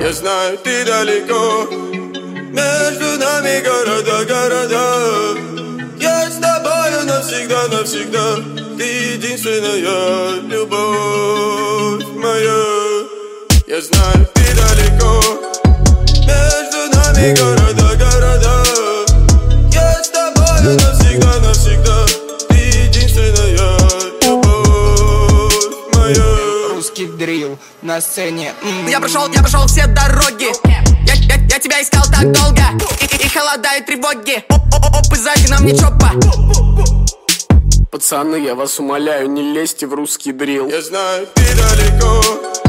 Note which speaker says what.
Speaker 1: Я знаю, ты далеко, между нами города. Я с тобою навсегда, навсегда. Ты единственная любовь моя. Я знаю, ты далеко, между нами города. Я с тобою навсегда, навсегда. Ты единственная любовь моя.
Speaker 2: Русский дрил на сцене.
Speaker 3: Я прошел все дороги. Я тебя искал так долго. И холода, и тревоги. Оп, и сзади нам не чопа.
Speaker 4: Пацаны, я вас умоляю, не лезьте в русский дрил.
Speaker 1: Я знаю, ты далеко,